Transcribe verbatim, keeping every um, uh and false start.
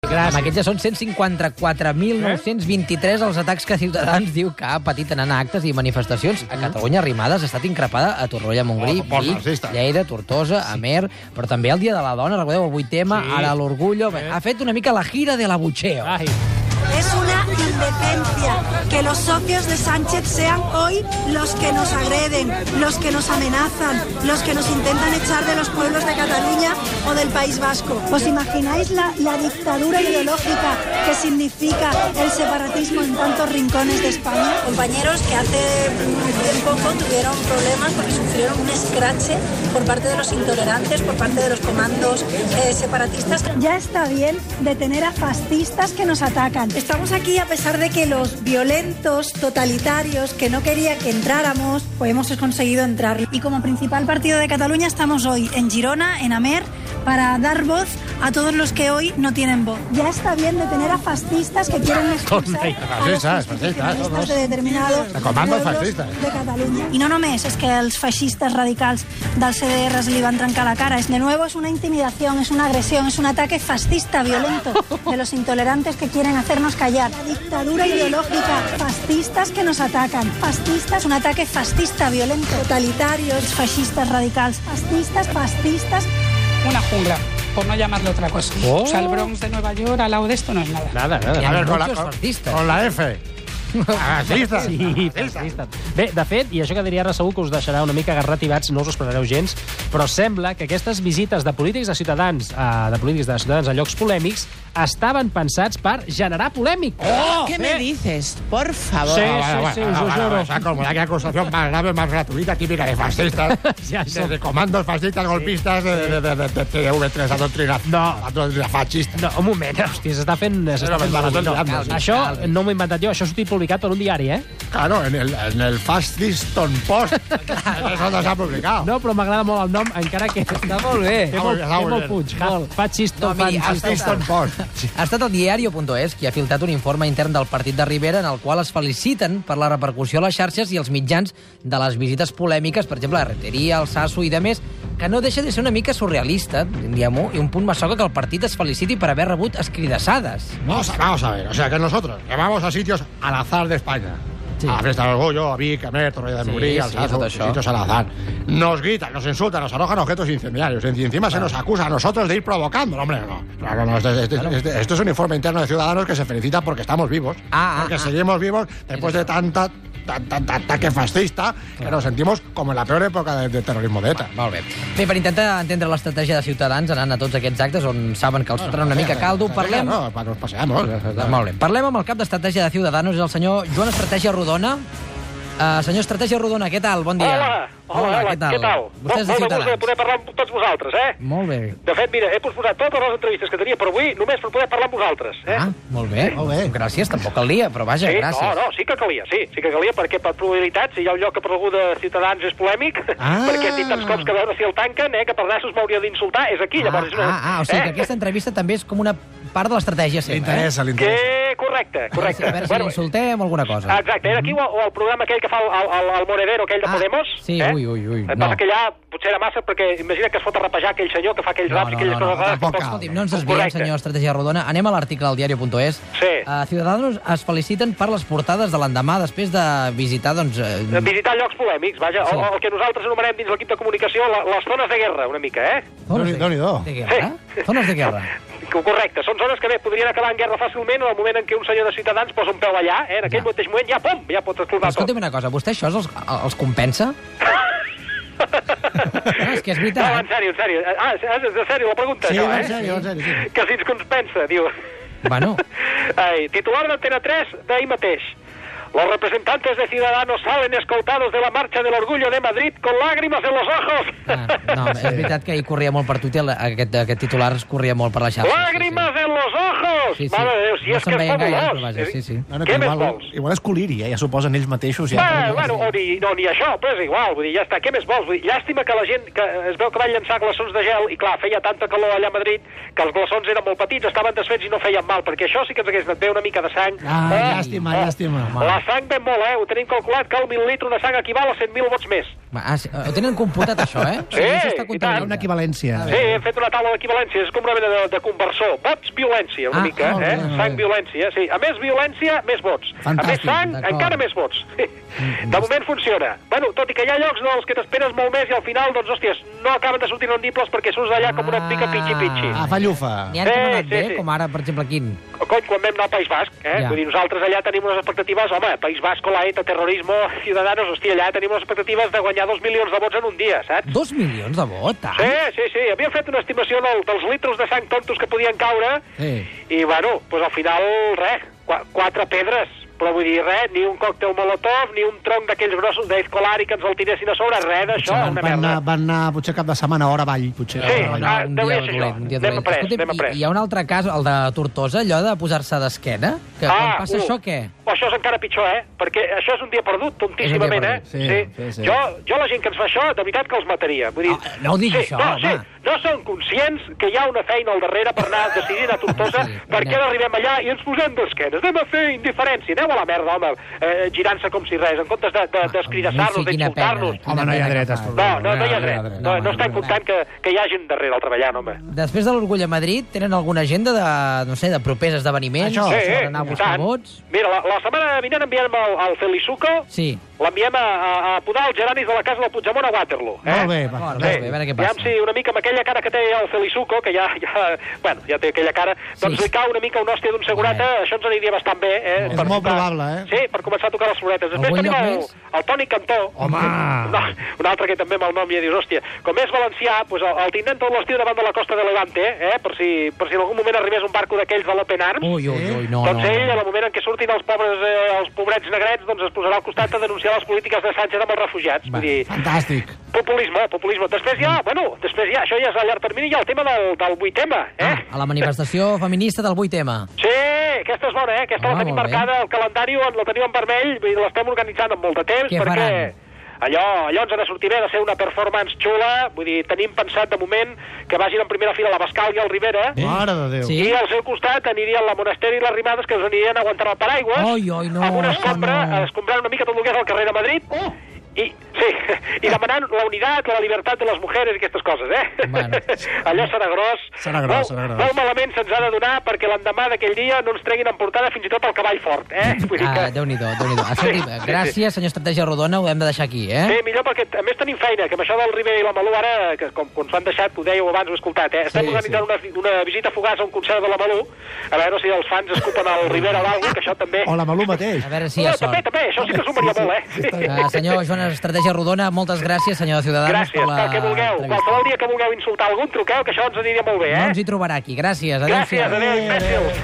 Gràcies. Aquests ja són cent cinquanta-quatre mil nou-cents vint-i-tres els atacs que Ciutadans diu que ha patit en actes i manifestacions. A Catalunya, Arrimadas ha estat increpada a Torroella, Montgrí, Oh, Vic, Lleida, Tortosa, Amer, però també el Dia de la Dona, recordeu, el vuit eme, Sí. ara l'Orgullo. Ha fet una mica la gira de l'abucheo. Ai. Es una indecencia que los socios de Sánchez sean hoy los que nos agreden, los que nos amenazan, los que nos intentan echar de los pueblos de Cataluña o del País Vasco. ¿Os imagináis la, la dictadura ideológica que significa el separatismo en tantos rincones de España? Compañeros que hace bien poco tuvieron problemas porque sufrieron un escrache por parte de los intolerantes, por parte de los comandos eh, separatistas. Ya está bien detener a fascistas que nos atacan. Estamos aquí a pesar de que los violentos, totalitarios, que no quería que entráramos, pues hemos conseguido entrar. Y como principal partido de Cataluña estamos hoy en Girona, en Amer, para dar voz a todos los que hoy no tienen voz. Ya está bien detener a fascistas que quieren expulsar a los Fascistas, fascistas, fascistas de determinados De comandos pueblos fascistas. de Catalunya. I no només és que els feixistes radicals del C D R li van trencar la cara, es de nuevo es una intimidación, es una agresión, es un ataque fascista violento de los intolerantes que quieren hacernos callar. La dictadura ideológica, fascistas que nos atacan, fascistas, un ataque fascista violento, totalitarios, fascistas radicals, fascistas, fascistas. Una jungla, por no llamarle otra cosa. Oh. O sea, el Bronx de Nueva York al lado de esto no es nada. Nada, nada. Hi ha A ver, con la, muchos con, fascistas. con la F. Fascistas. Sí, fascista. Bé, de fet, i això que diria ara segur que us deixarà una mica garratibats, no us ho esperareu gens, però sembla que aquestes visites de polítics de Ciutadans, a, de polítics de Ciutadans a llocs polèmics estaven pensats per generar polèmica. Oh, ¿Qué sí. me dices? Por favor. Sí, Bueno, sí, bueno, sí, bueno, us ho bueno, juro. o sea, como la acusación más grave, más gratuita, típica de fascistas, Ja de, som. de comandos fascistas, golpistas, de, de, de, de, de T V tres, adoctrinación, No. adoctrinación fascista. No, un moment, hòstia, s'està fent... s'està Però fent me la malament. estic No, liando, sí. això no m'ho he inventat jo, això ha sortit publicat per un diari, eh? Claro, en el, en el Fasciston Post. Eso no se ha publicado. No, però m'agrada molt el nom, encara que... Està molt bé. Té molt, Està té molt molt bé. punx. Molt. Fascisto, No, miri, fascisto. Fasciston Post. Ha estat el diario punt es qui ha filtrat un informe intern del partit de Rivera en el qual es feliciten per la repercussió a les xarxes i els mitjans de les visites polèmiques, per exemple, a Reteria, al Sasso i de més, que no deixa de ser una mica surrealista, diguem-ho, i un punt massoca que el partit es feliciti per haver rebut escridassades. Vamos a, vamos a ver, o sea, que nosotros que vamos a sitios al azar de España. Sí. A la Fiesta del Orgullo, a Vic, a Mer, Torrella de Sí, Montgrí, al sí, Sasso, tot això. sitios al azar. Nos gritan, nos insultan, nos arrojan objetos incendiarios. Y encima se nos acusa a nosotros de ir provocando. No, hombre, no. Claro, no, este, este, este, esto es un informe interno de Ciudadanos que se felicita porque estamos vivos. Ah, ah, porque ah. seguimos vivos después de tanta... Tan, tan, tan ataque fascista que nos sentimos como en la peor época de, de terrorismo de ETA. Molt bé. Bé, per intentar entendre l'estratègia de Ciutadans anant a tots aquests actes on saben que els fotrà una mica caldo, parlem... No, nos paseamos. Molt bé. Parlem amb el cap d'estratègia de Ciudadanos, és el senyor Joan Estratègia Rodona. Uh, senyor Estratègia Rodona, què tal? Bon dia. Hola, hola, hola, què tal? què tal? Vostè és de Molt de gust de Ciutadans. poder parlar amb tots vosaltres, eh? Molt bé. De fet, mira, he posposat totes les entrevistes que tenia per avui només per poder parlar amb vosaltres, eh? Ah, molt bé. Molt bé. Gràcies, tampoc calia, però vaja, sí, gràcies. no, no, sí que calia, sí, sí que calia, perquè per probabilitats, si hi ha un lloc que per algú de Ciutadans és polèmic, Ah. perquè hem dit tants cops que a veure si el tanquen, eh, que per nassos m'hauria d'insultar, és aquí, llavors... és una- ah, ah, o sigui eh? que aquesta entrevista també és com una part de l'estratègia seva, L'interessa, eh? l'interessa. Que... Correcte, correcte. A veure si l'insultem o alguna cosa. Exacte, era aquí o, o el programa aquell que fa el, el, el Monedero, aquell de Ah, Podemos. sí, eh? ui, ui, ui, El que no. passa que allà potser era massa, perquè imagina que es fot a rapejar aquell senyor que fa aquells No, raps no, i aquelles no, no, coses rares. tampoc cal. Escolti'm, no ens desviem, Correcte. senyor Estratègia Rodona. Anem a l'article del diario punt es. Sí. Uh, Ciudadanos es feliciten per les portades de l'endemà després de visitar, doncs... Uh, Visitar llocs polèmics, vaja, Sí. o, o el que nosaltres anomenem dins l'equip de comunicació la, les zones de guerra, una mica, eh? zones de, Déu-n'hi-do. de guerra. Zones de guerra. Correcte, són zones que bé, podrien acabar en guerra fàcilment en el moment en què un senyor de Ciutadans posa un peu allà, eh? En aquell Ja. mateix moment ja, pum, ja pot explotar tot. Escolti'm una cosa, vostè això els, els compensa? No, és que és No, veritat. en sèrio, en sèrio. Ah, és, és de sèrio la pregunta, Sí, això, en eh? sèrio, en sèrio, sí. Que si ens compensa, diu. Bueno, Ai, titular d'Antena tres d'ahir mateix. Los representantes de Ciudadanos salen escoltados de la marcha del orgullo de Madrid con lágrimas en los ojos. ah, no, és veritat que hi corria molt per Twitter, aquest, aquest titular es corria molt per la xarxa. Lágrimas en los ojos! Sí, sí. Mare de Déu, si No és se'n que és veien gaire, fabulós. però vaja, sí, sí. No, no, Què que més igual, vols? igual és coliri, eh? Ja suposen ells mateixos. Ja. Bé, bueno, o ni, no, ni això, però és igual, vull dir, ja està, què més vols? Vull dir, llàstima que la gent, que es veu que van llançar glaçons de gel, i clar, feia tanta calor allà a Madrid, que els glaçons eren molt petits, estaven desfets i no feien mal, perquè això sí que ens hagués anat bé una mica de sang. Ah, Eh? llàstima, Eh? llàstima. La sang ben molt, eh? Ho tenim calculat que el mil·lilitre de sang equival a cent mil vots més. Ah, sí, ho tenen computat, això, eh? Sí, això està i tant. Una equivalència. Sí, hem fet una taula d'equivalència, és com una mena de, de conversor. Vots, violència, una Ah, mica, molt eh? bé, molt Sang, bé. violència, sí. A més violència, més vots. Fantàstic, a més sang, d'acord. encara més vots. De moment funciona. Bueno, tot i que hi ha llocs dels que t'esperes molt més i al final, doncs, hòsties, no acaben de sortir rendibles perquè surts d'allà com una mica pitxi-pitxi. Ah, fa llufa. N'hi ha que han anat Sí, bé, sí, sí. com ara, per exemple, quin? Cony, quan vam anar al País Basc, eh? Ja. Vull dir, nosaltres allà tenim unes expectatives, home, País Basco, la ETA, terrorismo, Ciudadanos, hòstia, allà tenim unes expectatives de guanyar dos milions de vots en un dia, saps? Dos milions de vot, tant? Sí, sí, sí, havíem fet una estimació del, dels litros de sang tontos que podien caure Sí. i, bueno, doncs al final, res, qu quatre pedres. Però vull dir, res, ni un còctel molotov, ni un tronc d'aquells grossos d'escolari que ens el tiressin a sobre, res d'això, Van, una van, anar, merda. van anar potser cap de setmana a hora avall, potser. Sí, a hora avall. ah, un deu dia ser això. dolent, un dia N'hem dolent. après, Escolti'm, n'hem après. hi, hi ha un altre cas, el de Tortosa, allò de posar-se d'esquena, que quan passa uh, això, què? Això és encara pitjor, eh? Perquè això és un dia perdut, tontíssimament, eh? perdut, sí, sí, sí. Jo, jo la gent que ens fa això, de veritat que els mataria. Vull dir, Ah, no ho diguis, sí, això, no, home. sí, no són conscients que hi ha una feina al darrere per anar decidint a Tortosa Sí, per què anem. arribem allà i ens posem d'esquenes. Anem a fer indiferència, aneu a la merda, home, eh, girant-se com si res, en comptes de, de, d'escridassar-nos, Sí, quina pena, d'insultar-nos. quina Home, no hi ha pena que dretes, fa. Tortosa. No, no, no hi ha No, dret. no, No, no, no estan comptant que, que hi ha gent darrere al treballant, home. Després de l'Orgull a Madrid, tenen alguna agenda de, no sé, de propers esdeveniments? Això, Sí, per anar a i buscar tant. vots? Mira, la, la setmana vinent enviem el, el Feliçuco, Sí. l'enviem a, a, a podar els geranis de la casa del Puigdemont a Waterloo. Eh? Molt bé, va. D'acord, bé. molt bé, a veure què Aviam passa. si una mica amb aquella cara que té el Feliçuco, que ja, ja, bueno, ja té aquella cara, doncs Sí. li cau una mica una hòstia d'un segurata, Bé. això ens aniria bastant bé. Eh? És Per molt tocar- probable, eh? Sí, per començar a tocar les floretes. Després Algun tenim lloc el, més? el Toni Cantó. Home! No, un altre que també amb el nom ja dius, hòstia, com és valencià, doncs el, el tindrem tot l'estiu davant de la costa de Levante, eh? per, si, per si en algun moment arribés un barco d'aquells de l'Open Arms. Ui, ui, ui, no, doncs no. ell, no. en el moment en què surtin els pobres, eh, els pobrets negrets, doncs es posarà al costat a denunciar les polítiques de Sánchez amb els refugiats. Va. Vull dir, Fantàstic. populisme, populisme. Després hi ha, bueno, després hi ha, això ja és a llarg termini, hi ha el tema del, del vuit eme, eh? Ah, a la manifestació feminista del vuit eme. Sí, aquesta és bona, eh? Aquesta Home, la tenim molt bé. marcada, el calendari la tenim en vermell, vull dir, l'estem organitzant amb molt de temps, Què perquè faran? allò, allò ens ha de sortir bé, ha de ser una performance xula, vull dir, tenim pensat de moment que vagin en primera fila la Bascal i el Rivera, Mare de Déu. Sí. i al seu costat anirien la Monasteri i les Rimades, que us anirien aguantant el paraigües, Oi, oi, no, amb una escombra, no. escombrant una mica tot el que és el carrer de Madrid, Oh. i, sí, i demanant la unitat, la llibertat de les mujeres i aquestes coses, eh? Bueno. Allò serà gros. Serà gros, molt, serà gros. Molt malament se'ns ha de donar perquè l'endemà d'aquell dia no ens treguin en portada fins i tot el cavall fort, eh? Vull dir Ah, que... Déu-n'hi-do, Déu-n'hi-do. Escolti, gràcies, senyor Estratègia Rodona, ho hem de deixar aquí, eh? Sí, millor perquè a més tenim feina, que amb això del Rivera i la Malú ara, que com, com s'ho han deixat, ho dèieu abans, ho he escoltat, eh? Estem Sí, organitzant una, una visita fugaç a un concert de la Malú, a veure si els fans escupen el Rivera o alguna cosa, que això també... O la Malú mateix. A veure si hi no, ha també, sort. també, això sí que sumaria molt, eh? Uh, senyor Joan Estratègia Rodona, moltes gràcies, senyor de Ciudadanos, Gràcies, per la pel que vulgueu. entrevista. Qualsevol dia que vulgueu insultar algun, truqueu, que això ens aniria molt bé, eh? No ens hi trobarà aquí. Gràcies, Gràcies, adéu-siau. adéu, imbècils.